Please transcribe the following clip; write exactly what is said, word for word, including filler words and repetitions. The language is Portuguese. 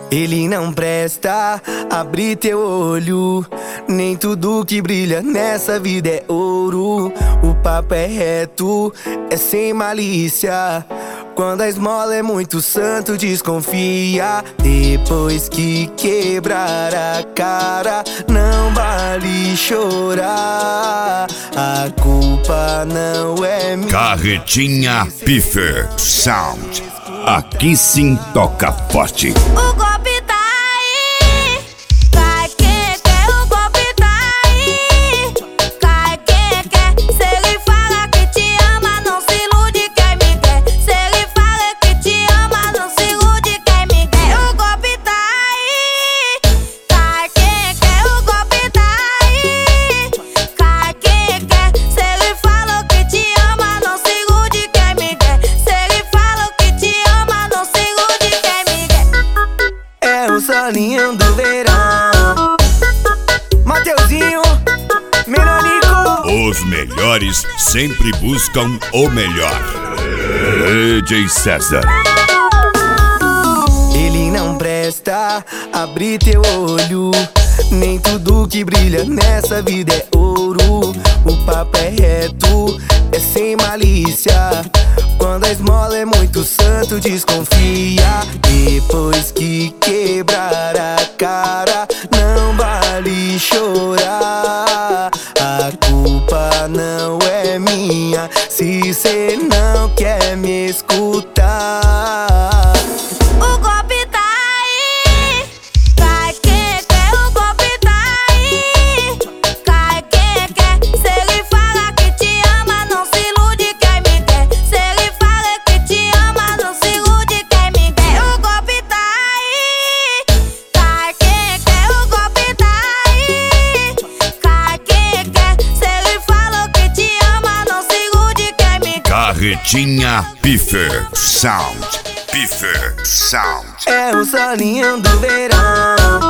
Ele não presta, abre teu olho. Nem tudo que brilha nessa vida é ouro. O papo é reto, é sem malícia. Quando a esmola é muito santo, desconfia. Depois que quebrar a cara, não vale chorar. A culpa não é minha. Carretinha Piffer Sound. Aqui sim toca forte. O golpe tá aí, cai quem quer, o golpe tá aí, cai quem quer. Se ele fala que te ama, não se ilude quem me quer. Se ele fala que te ama, não se ilude quem me quer. O golpe tá aí, cai quem quer, o golpe tá aí, cai quem quer. Se ele fala que te ama, não se ilude quem me quer. Se ele fala que te ama, não se ilude quem me quer. É o solinho do verão. Mateuzinho, Melanico. Os melhores sempre buscam o melhor. D J César. Ele não presta, abre teu olho. Nem tudo que brilha nessa vida é ouro. O papo é reto, é sem malícia. Quando a esmola é muito santo, desconfia. Depois que quebrar a cara, não vale chorar. A culpa não é minha, se cê não quer me escutar. O golpe tá aí, cai quem quer, o golpe tá aí, cai quem quer. Se ele fala que te ama, não se ilude quem me quer. Se ele fala que te ama, não se ilude quem me quer. O golpe tá aí, cai quem quer, o golpe tá aí, cai quem quer. Se ele fala que te ama, não se ilude quem me quer. Carretinha Piffer Sound. Piffer Sound. É o solinho do verão.